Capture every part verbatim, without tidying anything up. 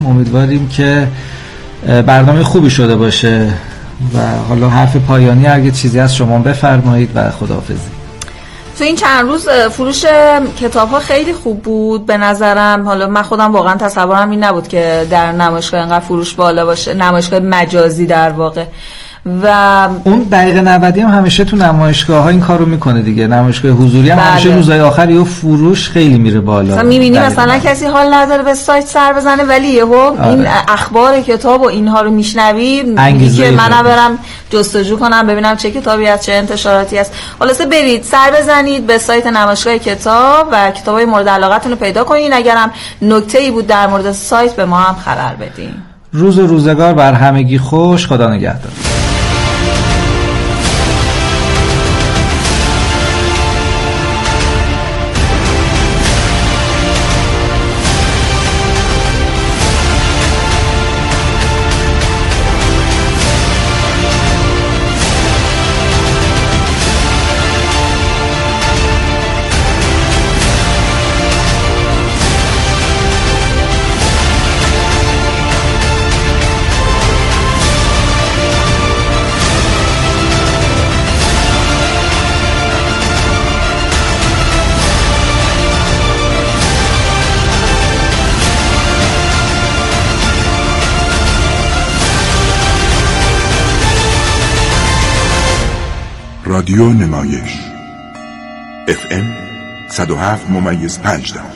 امیدواریم که برنامه خوبی شده باشه و حالا حرف پایانی اگه چیزی از شما بفرمایید و خداحافظی. تو این چند روز فروش کتاب‌ها خیلی خوب بود به نظرم. حالا من خودم واقعا تصورم این نبود که در نمایشگاه اینقدر فروش بالا باشه، نمایشگاه مجازی در واقع. و اون دقیقه نودی هم همیشه تو نمایشگاه ها این کارو میکنه دیگه. نمایشگاه حضوری هم بله. همیشه روزهای آخر یه فروش خیلی میره بالا. مثلا میبینی مثلا کسی حال نداره به سایت سر بزنه ولی یهو آره. این اخبار کتاب و اینها رو میشنوی میگی که منم برم جستجو کنم ببینم چه کتابی هست، چه انتشاراتی هست. خلاصه برید سر بزنید به سایت نمایشگاه کتاب و کتابای مورد علاقتون رو پیدا کنین. اگرم نکته‌ای بود در مورد سایت به ما هم خبر بدین. روز و روزگار بر همگی خوش. خدا نگهدار. رادیو نمایش اف ام صد و هفت ممیز پنج دهم.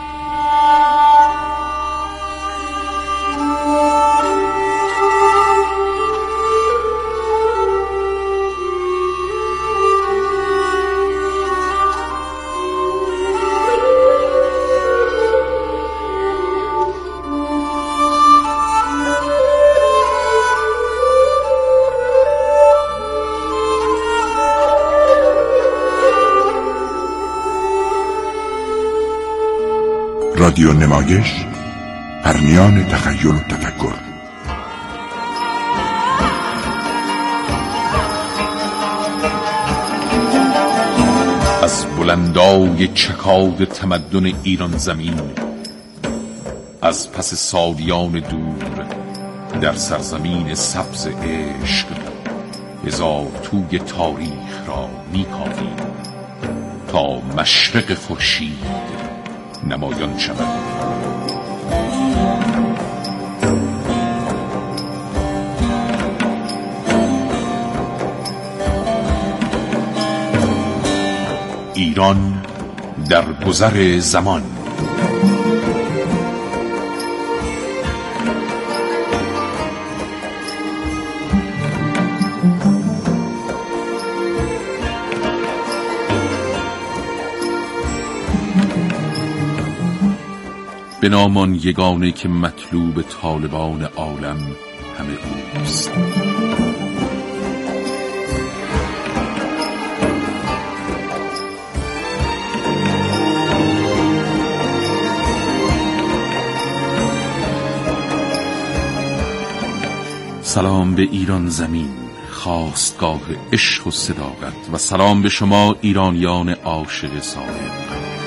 رادیو نمایش، پرمیان تخیل و تفکر. از بلندای چکاد تمدن ایران زمین، از پس سالیان دور در سرزمین سبز عشق، هزار توی تاریخ را می‌کاویم تا مشرق خورشید نمایان شود. ایران در گذر زمان. به نامان یگانه که مطلوب طالبان عالم همه اوست. سلام به ایران زمین، خواستگاه عشق و صداقت، و سلام به شما ایرانیان عاشق صادق.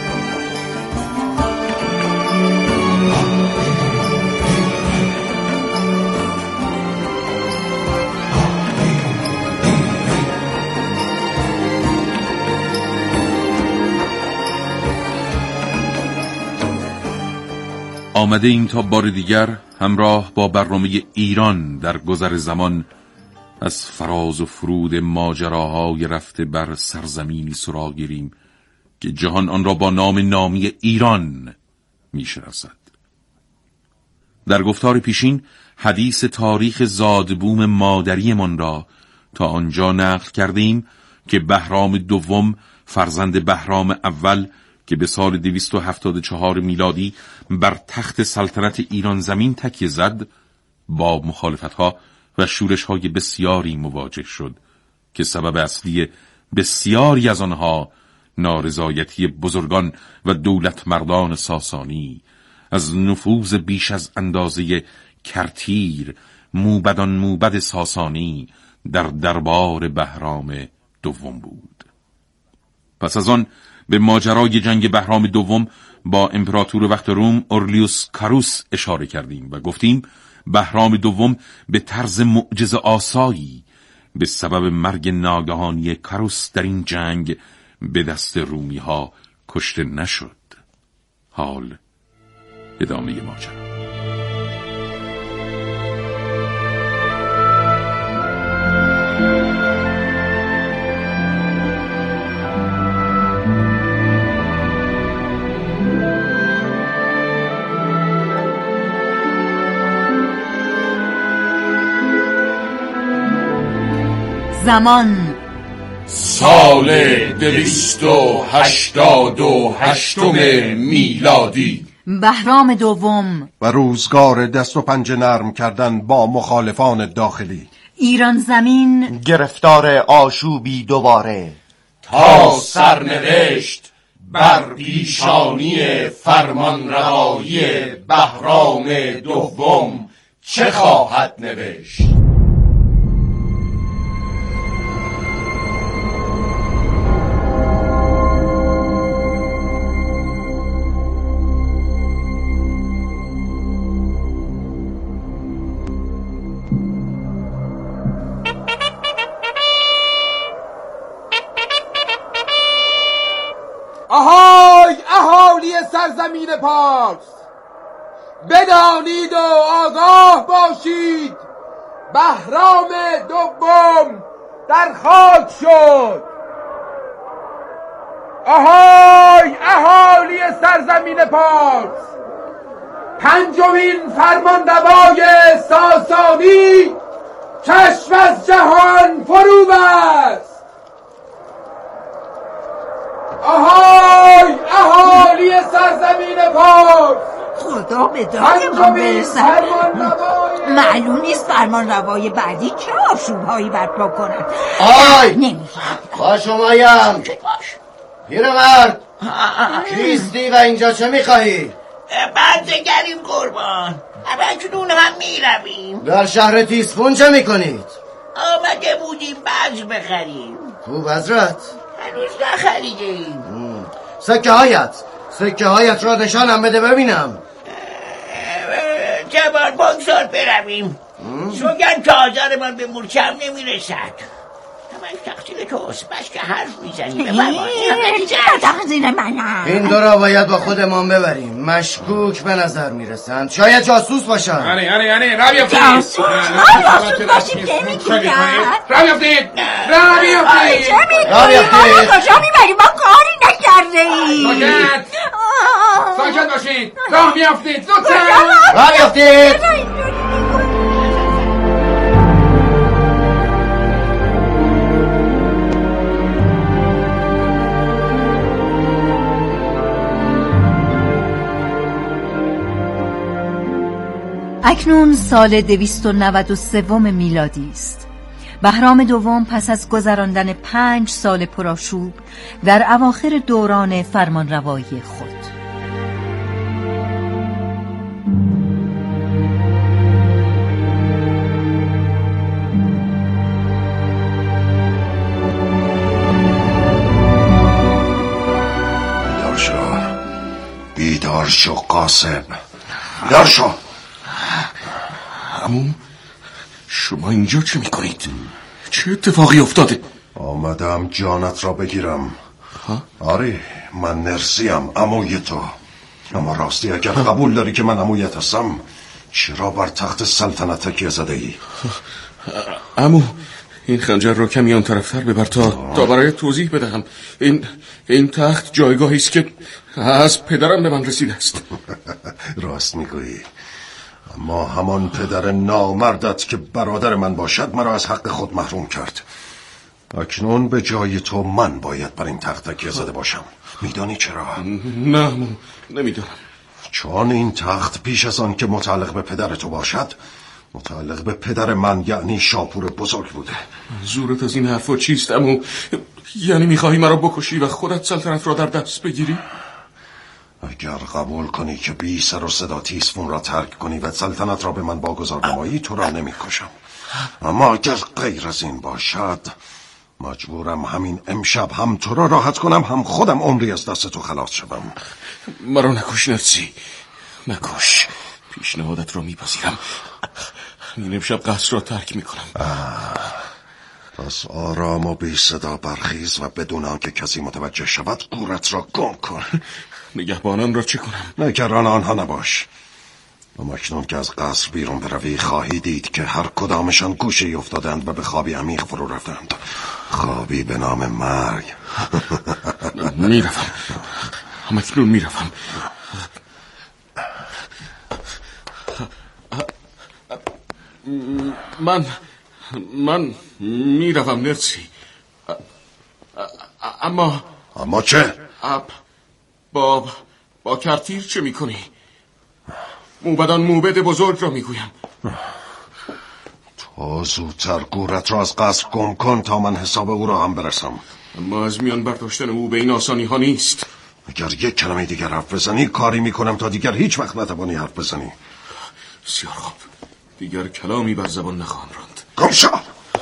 آمده ایم تا بار دیگر همراه با برنامه ایران در گذر زمان از فراز و فرود ماجراهای رفته بر سرزمینی سراغ گیریم که جهان آن را با نام نامی ایران میشناسد. در گفتار پیشین حدیث تاریخ زادبوم مادریمان را تا آنجا نقل کردیم که بهرام دوم فرزند بهرام اول که به سال دویست و هفتاد و چهار میلادی بر تخت سلطنت ایران زمین تکیه زد، با مخالفت‌ها و شورش‌های بسیاری مواجه شد که سبب اصلی بسیاری از آنها نارضایتی بزرگان و دولت مردان ساسانی از نفوذ بیش از اندازه کرتیر موبدان موبد ساسانی در دربار بهرام دوم بود. پس از آن به ماجرای جنگ بهرام دوم با امپراتور وقت روم اورلیوس کاروس اشاره کردیم و گفتیم بهرام دوم به طرز معجزه آسایی به سبب مرگ ناگهانی کاروس در این جنگ به دست رومی ها کشته نشد. حال ادامه ماجرا. زمان سال دویست و هشتاد و هشتم میلادی، بهرام دوم و روزگار دست و پنجه نرم کردن با مخالفان داخلی. ایران زمین گرفتار آشوبی دوباره، تا سرنوشت بر پیشانی فرمانروایی بهرام دوم چه خواهد نوشت؟ آهای اهالی سرزمین پارس، بدانید و آگاه باشید، بهرام دوم در خاک شد. آهای اهالی سرزمین پارس، پنجمین فرمانروای ساسانی چشم از جهان فرو بست. آهای اهالی سرزمین پارس، خدا به دادمان برسد. معلوم نیست فرمان روای بعدی چه آشوبهایی برپا کند. آی نمیفهم. باش اومایم پیرمرد، کیستی و اینجا چه میخواهی؟ بردگریم قربان، همکنون هم میرویم. در شهر تیسفون چه میکنید؟ آمده بودیم بذر بخریم. تو بذرت؟ هنوز نخریدیم. سکه هایت سکه هایت را نشانم بده ببینم. جوان بگذار برویم، سوگن که آزارمان به مورچم نمیرسد. من تقصیر توست، بس که حرف میزنی تقصیر منم. این دو را باید با خودمان ببریم، مشکوک به نظر میرسند، شاید جاسوس باشند. یعنی یعنی یعنی را بیافتید جاسوس؟ را بیافتید را بیافتید را بیافتید کجا میبریم؟ ما کاری نکرده ایم. ساکت ساکت باشید، راه بیافتید لطفا را بیافتید. اکنون سال دویست و نود و سوم میلادی است. بهرام دوم پس از گذراندن پنج سال پرآشوب در اواخر دوران فرمانروایی خود بیدار شو، بیدار شو قاسم، بیدار شو. عمو، شما اینجا چه میکنید؟ چه اتفاقی افتاده؟ آمدم جانت را بگیرم. آره من نرسیم عموی تو، اما راستی اگر قبول داری که من عمویت هستم، چرا بر تخت سلطنت تکیه زده ای؟ عمو، این خنجر را کمی آن طرفتر ببر تا تا برای توضیح بدهم. این این تخت جایگاهی است که از پدرم به من رسیده است. راست میگویی، اما همان پدر نامردت که برادر من باشد مرا از حق خود محروم کرد. اکنون به جای تو من باید بر این تخت تکیه زده باشم. میدانی چرا؟ نه نمیدانم. چون این تخت پیش از آن که متعلق به پدر تو باشد متعلق به پدر من یعنی شاپور بزرگ بوده. منظورت از این حرفا چیست عمو؟ یعنی میخواهی مرا بکشی و خودت سلطنت را در دست بگیری؟ اگر قبول کنی که بی سر و صدا تیسفون را ترک کنی و سلطنت را به من واگذار نمایی، تو را نمی کشم. اما اگر غیر از این باشد مجبورم همین امشب هم تو را راحت کنم، هم خودم عمری از دست تو خلاص شدم. مرا نکش نرسی، نکش. پیشنهادت را میپذیرم. این امشب قصر را ترک میکنم. پس آرام و بی صدا برخیز و بدون آنکه کسی متوجه شود قورت را گم کن. نگهبانان را چه کنم؟ نگران آنها نباش. اما اکنون که از قصر بیرون بروی خواهی دید که هر کدامشان گوشه‌ای افتادند و به خوابی عمیق فرو رفتند، خوابی به نام مرگ. میروم، اما اکنون میروم. من من میروم نرسی. اما اما چه؟ با با کرتیر چه میکنی؟ موبدان موبد بزرگ را میگویم. تو زودتر گورت را از قصر گم کن تا من حساب او را هم برسم. اما از میان برداشتن او به این آسانی ها نیست. اگر یک کلمه دیگر حرف بزنی کاری میکنم تا دیگر هیچ وقت نتوانی حرف بزنی. بسیار خوب، دیگر کلامی بر زبان نخواهم راند. گم شو.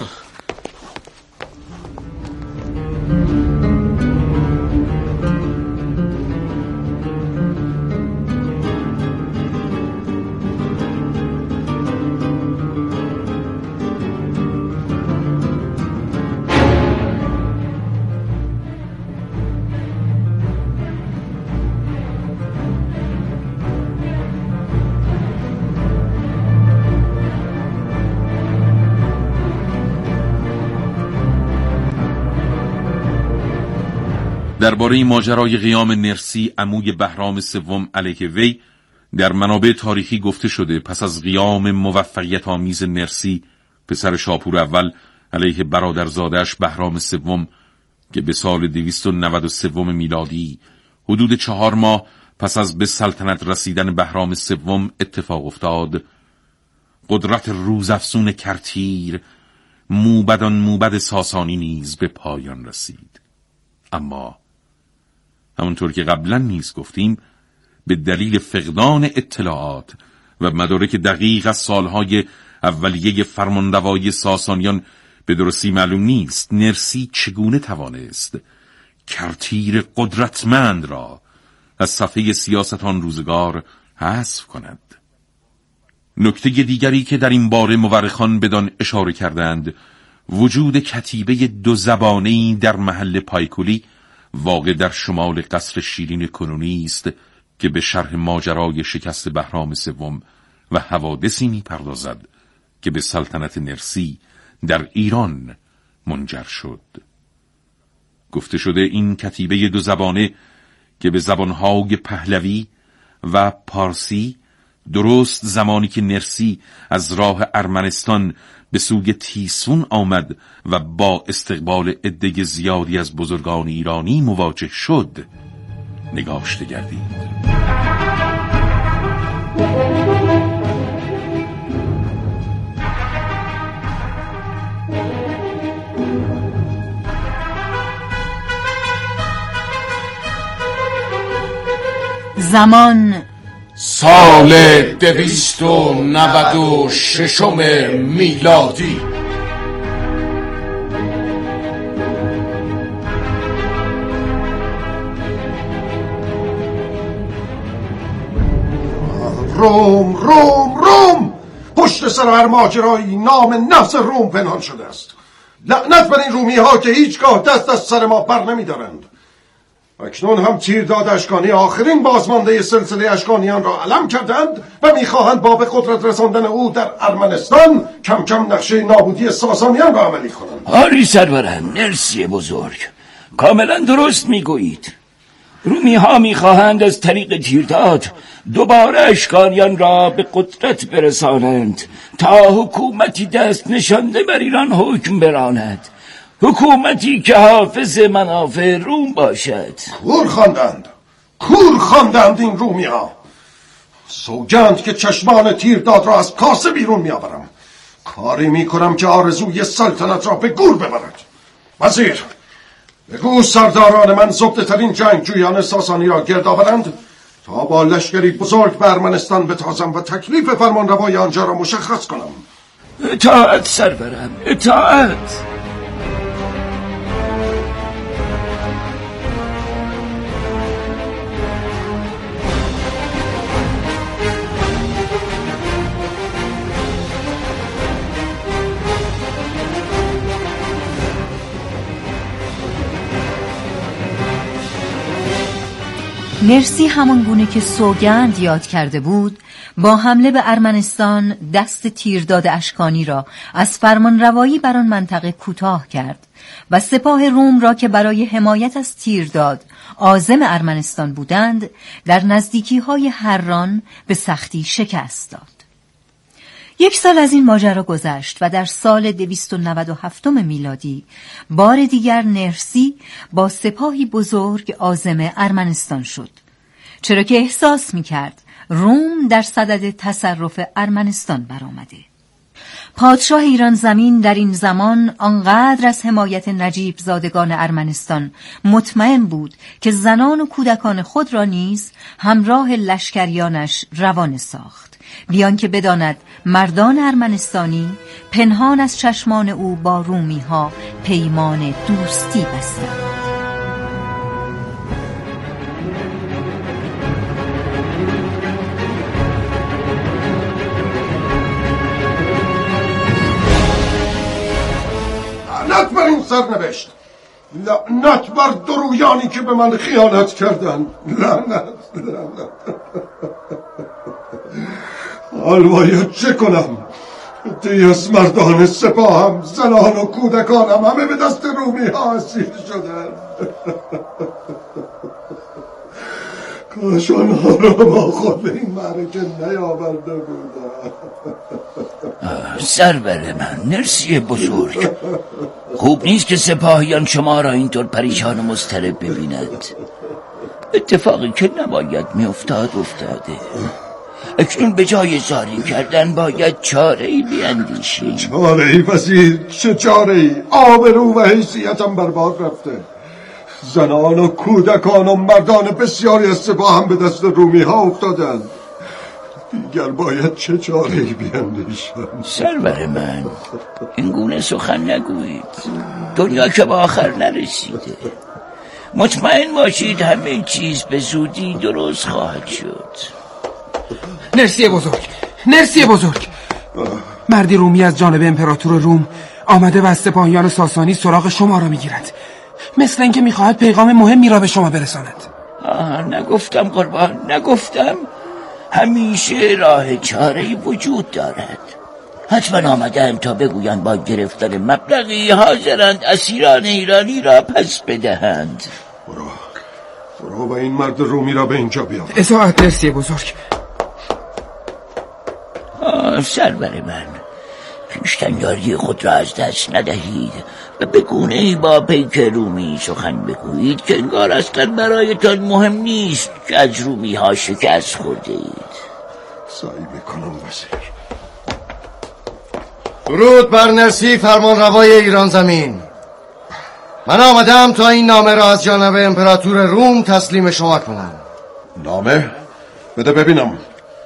درباره ماجرای قیام نرسی عموی بهرام سوم علیه وی در منابع تاریخی گفته شده پس از قیام موفقیت آمیز نرسی پسر شاپور اول علیه برادرزادش بهرام سوم که به سال دویست و نود و سه میلادی حدود چهار ماه پس از به سلطنت رسیدن بهرام سوم اتفاق افتاد، قدرت روزافزون کرتیر موبدان موبد ساسانی نیز به پایان رسید. اما همونطور که قبلا نیز گفتیم به دلیل فقدان اطلاعات و مدارک دقیق از سالهای اولیه فرمانروایی ساسانیان به درستی معلوم نیست نرسی چگونه توانست کرتیر قدرتمند را از صفحه سیاست آن روزگار حذف کند. نکته دیگری که در این باره مورخان بدان اشاره کردند وجود کتیبه دو زبانه‌ای در محل پایکولی واقع در شمال قصر شیرین کنونی است که به شرح ماجرای شکست بهرام سوم و حوادثی می‌پردازد که به سلطنت نرسی در ایران منجر شد. گفته شده این کتیبه دو زبانه که به زبانهای پهلوی و پارسی درست زمانی که نرسی از راه ارمنستان به سوی تیسفون آمد و با استقبال عده زیادی از بزرگان ایرانی مواجه شد نگاشته گردید. زمان سال دویست و نود و ششم میلادی. روم روم روم، پشت سر هر ماجرایی نام نفس روم پنهان شده است. لعنت بر این رومی ها که هیچگاه دست از سر ما بر نمی دارند. اکنون هم تیرداد اشکانی آخرین بازمانده سلسله اشکانیان را علم کردند و میخواهند با به قدرت رساندن او در ارمنستان کم کم نقشه نابودی ساسانیان را عملی کنند. آری سرورم، نرسی بزرگ، کاملا درست میگویید. رومی ها میخواهند از طریق تیرداد دوباره اشکانیان را به قدرت برسانند تا حکومتی دست نشانده بر ایران حکم براند، حکومتی که حافظ منافع روم باشد. کور خواندند، کور خواندند این رومی ها. سوگند که چشمان تیرداد را از کاسه بیرون می آورم. کاری می کنم که آرزوی سلطنت را به گور ببرد. وزیر، بگو سرداران من زبده ترین جنگجویان ساسانی را گرد آورند تا با لشکری بزرگ به ارمنستان بتازم و تکلیف فرمانروای آنجا را مشخص کنم. اطاعت سرورم، اطاعت. نرسی همان گونه که سوگند یاد کرده بود با حمله به ارمنستان دست تیرداد اشکانی را از فرمانروایی بر آن منطقه کوتاه کرد و سپاه روم را که برای حمایت از تیرداد عازم ارمنستان بودند در نزدیکی‌های حران به سختی شکست داد. یک سال از این ماجرا گذشت و در سال دویست و نود و هفت میلادی بار دیگر نرسی با سپاهی بزرگ عازم ارمنستان شد، چرا که احساس می‌کرد روم در صدد تصرف ارمنستان برآمده. پادشاه ایران زمین در این زمان آنقدر از حمایت نجیب زادگان ارمنستان مطمئن بود که زنان و کودکان خود را نیز همراه لشکریانش روانه ساخت، بیان که بداند مردان ارمنستانی پنهان از چشمان او با رومی ها پیمان دوستی بستند. لعنت بر این سرنوشت، لعنت بر درویانی که به من خیانت کردن، لعنت لعنت. حال باید چه کنم؟ دیس مردان سپاهم، زنان و کودکانم همه به دست رومی ها اسیر شدن. کاش آنها را با خود به این معرکه نیاورده بودم. سرور من، نرسی بزرگ، خوب نیست که سپاهیان شما را اینطور پریشان و مضطرب ببیند. اتفاقی که نباید می افتاد افتاده. اکنون به جای زاری کردن باید چاره‌ای بیندیشی. چاره‌ای وزیر؟ چه چاره‌ای؟ آبرو و حیثیتم برباد رفته. زنان و کودکان و مردان بسیاری از سپاه هم به دست رومی ها افتادند. دیگر باید چه چاره‌ای بیندیشم؟ سرور من، این گونه سخن نگویید. دنیا که به آخر نرسیده. مطمئن باشید همه چیز به زودی درست خواهد شد. نرسی بزرگ، نرسی بزرگ، مردی رومی از جانب امپراتور روم آمده و از سپاهیان ساسانی سراغ شما را میگیرد، مثل اینکه میخواهد پیغام مهمی را به شما برساند. آه نگفتم قربان، نگفتم همیشه راه چاره‌ای وجود دارد. حتما آمدند تا بگویند با گرفتن مبلغی حاضرند اسیران ایرانی را پس بدهند. برو برو و این مرد رومی را به اینجا بیاور. اطاعت نرسی بزرگ. آه سرور من، پیشتنیاری خود را از دست ندهید و به گونه‌ای با پیک رومی سخن بگویید که انگار اصلا برایتان مهم نیست که از رومی ها شکست خورده اید. سعی میکنم وزیر. درود بر نرسی فرمان روای ایران زمین. من آمدم تا این نامه را از جانب امپراتور روم تسلیم شما کنم. نامه؟ بده ببینم.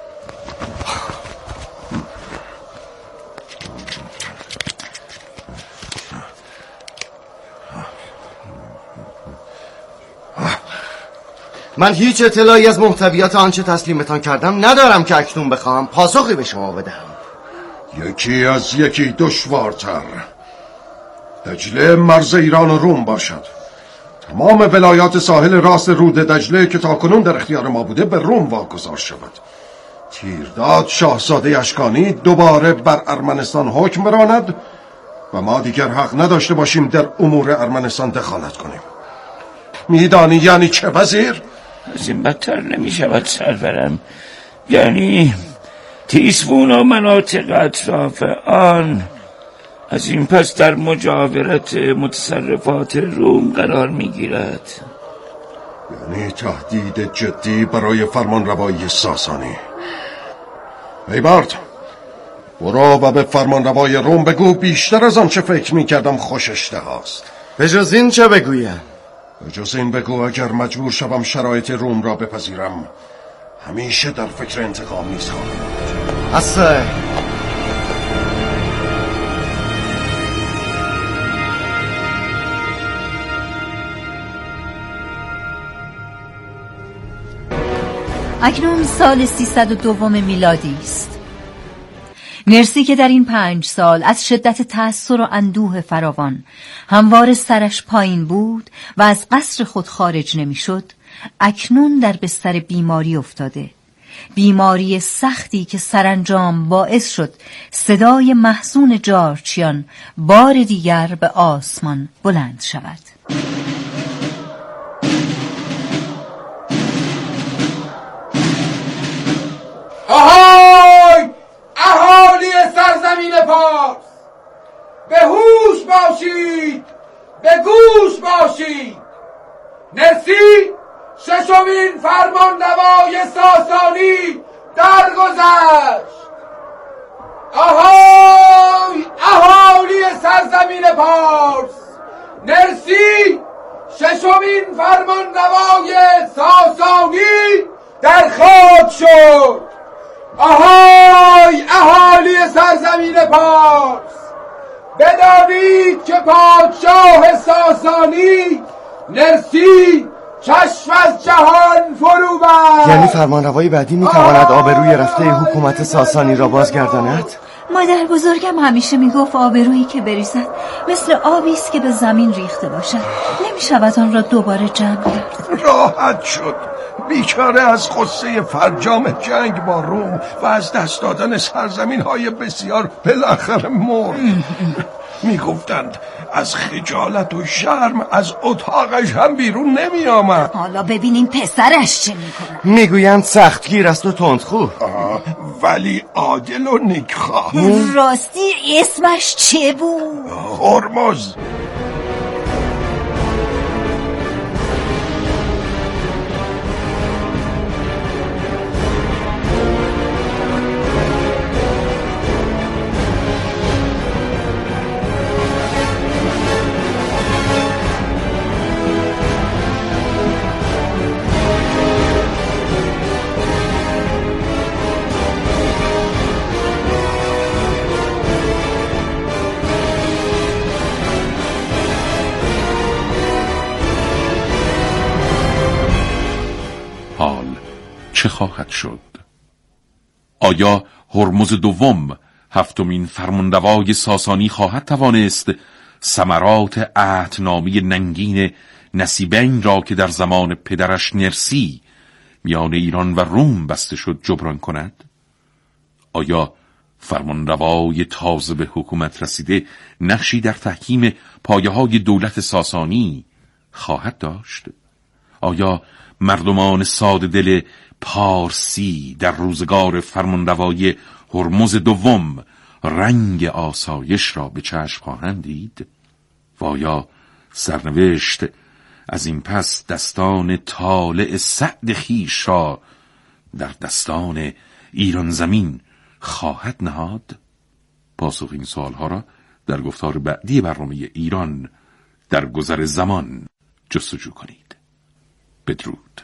من هیچ اطلاعی از محتویات آنچه تسلیمتان کردم ندارم که اکنون بخواهم پاسخی به شما بدهم. یکی از یکی دشوارتر. دجله مرز ایران و روم باشد. تمام ولایات ساحل راست رود دجله که تاکنون در اختیار ما بوده به روم واگذار شود. تیرداد شاهزاده اشکانی دوباره بر ارمنستان حکم براند و ما دیگر حق نداشته باشیم در امور ارمنستان دخالت کنیم. میدانی یعنی چه وزیر؟ از این بدتر نمی شود سرورم. یعنی تیسفون و مناطق اطراف آن از این پس در مجاورت متصرفات روم قرار می گیرد. یعنی تهدید جدی برای فرمانروایی ساسانی. ای مرد، برو و به فرمانروای روم بگو بیشتر از آن چه فکر می کردم خوش اشتهاست. به جز این چه بگویم؟ به جز این بگو اگر مجبور شوم شرایط روم را بپذیرم همیشه در فکر انتقام نیز خواهم بود. اصلا اکنون سال سیصد و دو میلادی است. نرسی که در این پنج سال از شدت تأثیر و اندوه فراوان هموار سرش پایین بود و از قصر خود خارج نمی شد، اکنون در بستر بیماری افتاده، بیماری سختی که سرانجام باعث شد صدای محزون جارچیان بار دیگر به آسمان بلند شود. آهای اهالی سرزمین پارس، به هوش باشید، به گوش باشید. نرسی ششمین فرمانروای ساسانی درگذشت. آهای اهالی سرزمین پارس، نرسی ششمین فرمانروای ساسانی در خاک شد. آهای اهالی سرزمین پارس، بدانید که پادشاه ساسانی نرسی چشم از جهان فرو بست. یعنی فرمانروای بعدی میتواند آبروی رفته حکومت ساسانی را بازگرداند؟ مادر بزرگم همیشه میگفت آبرویی که بریزد مثل آبی است که به زمین ریخته باشد، نمیشود آن را دوباره جمع کرد. راحت شد. بیچاره از غصه فرجام جنگ با روم و از دست دادن سرزمین های بسیار بالاخره مرد. میگفتند از خجالت و شرم از اتاقش هم بیرون نمی آمد. حالا ببینیم پسرش چه میکنه. میگویند سختگیر است و تندخو، ولی عادل و نیکخواه. راستی اسمش چه بود؟ هرمز. چه خواهد شد؟ آیا هرمز دوم هفتمین فرمانروای ساسانی خواهد توانست ثمرات عهدنامه ننگین نصیبین را که در زمان پدرش نرسی میان ایران و روم بسته شد جبران کند؟ آیا فرمانروای تازه به حکومت رسیده نقشی در تحکیم پایه‌های دولت ساسانی خواهد داشت؟ آیا مردمان ساده دل پارسی در روزگار فرمانروای هرمز دوم رنگ آسایش را به چشم خواهند دید؟ و آیا سرنوشت از این پس دستان طالع سعد خویش را در دستان ایران زمین خواهد نهاد؟ پاسخ این سوالها را در گفتار بعدی برنامه ایران در گذر زمان جستجو کنید. بدرود.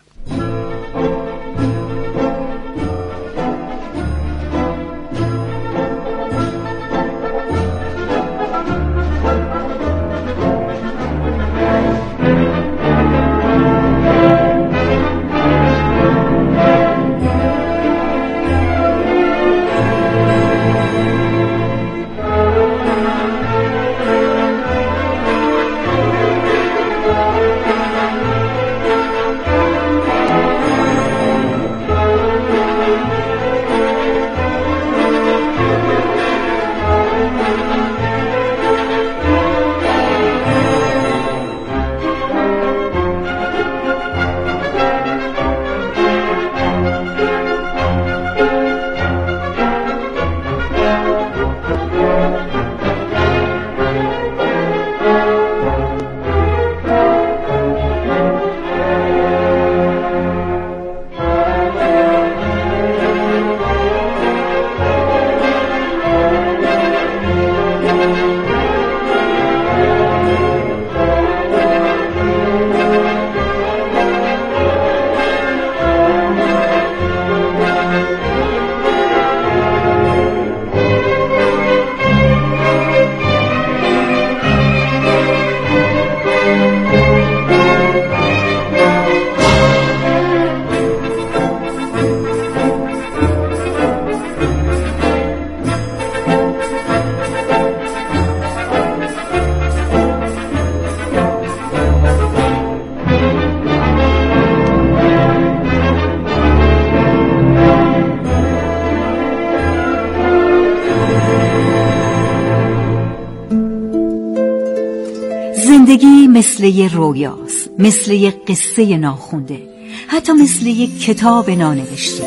زندگی مثل یه رویاست، مثل یه قصه ناخونده، حتی مثل یه کتاب نانوشته.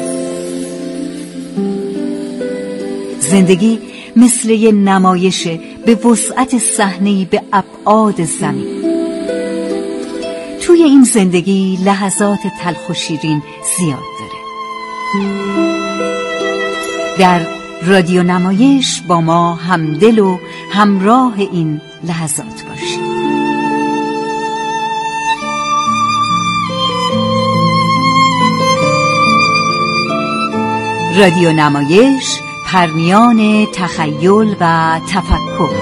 زندگی مثل یه نمایشه به وسعت صحنه‌ای به ابعاد زمین. توی این زندگی لحظات تلخ و شیرین زیاد داره. در رادیو نمایش با ما همدل و همراه این لحظات باشید. رادیو نمایش، پرمیان تخیل و تفکر.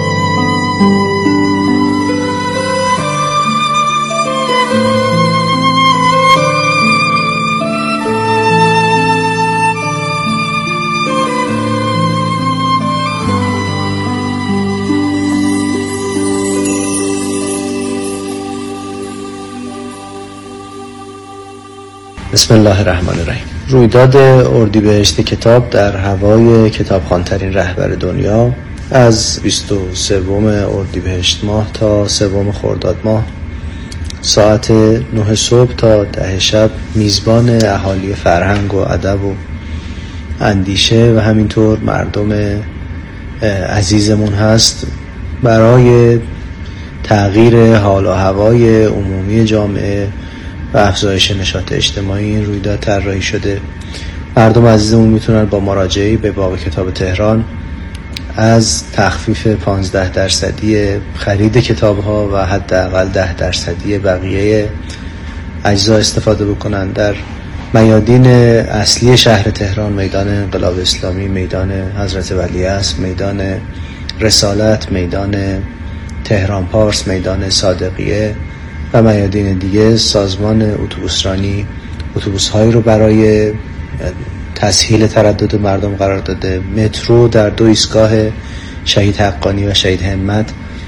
بسم الله الرحمن الرحیم. رویداد اردیبهشت کتاب در هوای کتابخوان‌ترین رهبر دنیا از بیست و سوم اردیبهشت ماه تا سوم خرداد ماه ساعت نه صبح تا ده شب میزبان اهالی فرهنگ و ادب و اندیشه و همینطور مردم عزیزمون هست برای تغییر حال و هوای عمومی جامعه و افزایش نشاط اجتماعی. این رویداد طراحی شده. مردم عزیزمون میتونن با مراجعه به باغ کتاب تهران از تخفیف پانزده درصدی خرید کتاب ها و حداقل ده درصدی بقیه اجزا استفاده بکنن. در میادین اصلی شهر تهران، میدان انقلاب اسلامی، میدان حضرت ولیعصر، میدان رسالت، میدان تهران پارس، میدان صادقیه و میادین دیگه، سازمان اتوبوسرانی اتوبوس هایی رو برای تسهیل تردد مردم قرار داده. مترو در دو ایستگاه شهید حقانی و شهید همت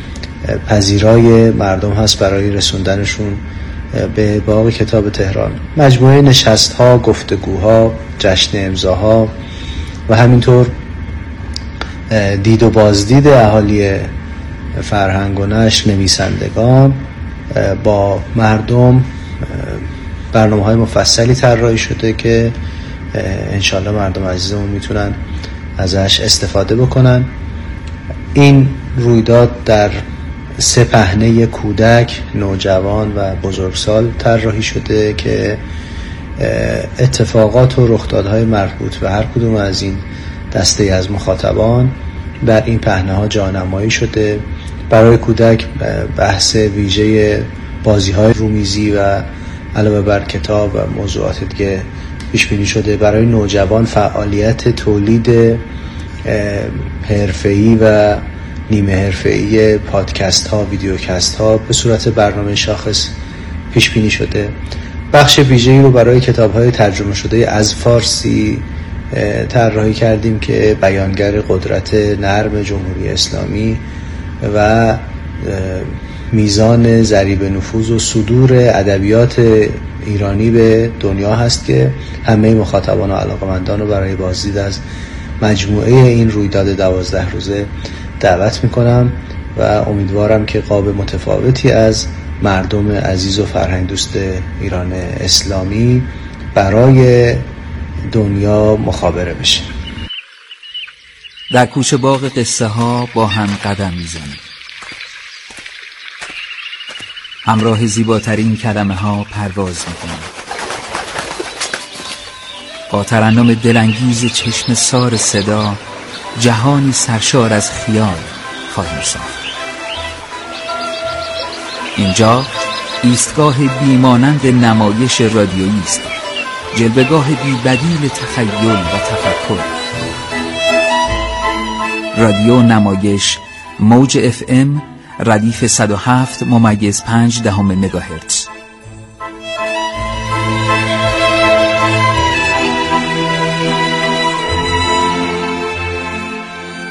پذیرای مردم هست برای رسوندنشون به باغ کتاب تهران. مجموعه نشست ها، گفتگوها، جشن امضاها و همینطور دید و بازدید اهالی فرهنگ و نشر، نویسندگان با مردم برنامه های مفصلی طراحی شده که انشالله مردم عزیزمون میتونن ازش استفاده بکنن. این رویداد در سه پهنه کودک، نوجوان و بزرگسال طراحی شده که اتفاقات و رخدادهای مربوط به هر کدوم از این دسته از مخاطبان در این پهنه ها جانمایی شده. برای کودک بحث ویژه بازی های رومیزی و علاوه بر کتاب و موضوعات دیگه پیش بینی شده. برای نوجوان فعالیت تولید حرفه‌ای و نیمه حرفه‌ای پادکست ها، ویدیوکست ها به صورت برنامه شاخص پیش بینی شده. بخش ویژه‌ای رو برای کتاب های ترجمه شده از فارسی طراحی کردیم که بیانگر قدرت نرم جمهوری اسلامی و میزان ضریب نفوذ و صدور ادبیات ایرانی به دنیا هست که همه مخاطبان و علاقمندان رو برای بازدید از مجموعه این رویداد دوازده روزه دعوت میکنم و امیدوارم که قاب متفاوتی از مردم عزیز و فرهنگ دوست ایران اسلامی برای دنیا مخابره بشه. در کوچه باغ قصه ها با هم قدم میزنیم، همراه زیباترین کلمه ها پرواز میکنیم، با ترنم دلانگیز چشم سار صدا جهانی سرشار از خیال خواهیم ساخت. اینجا ایستگاه بیمانند نمایش رادیویی است، جلوه‌گاه بی‌بدیل تخیل و تفکر. رادیو نمایش، موج اف ام ردیف صد و هفت ممیز پنج دهم مگاهرتز.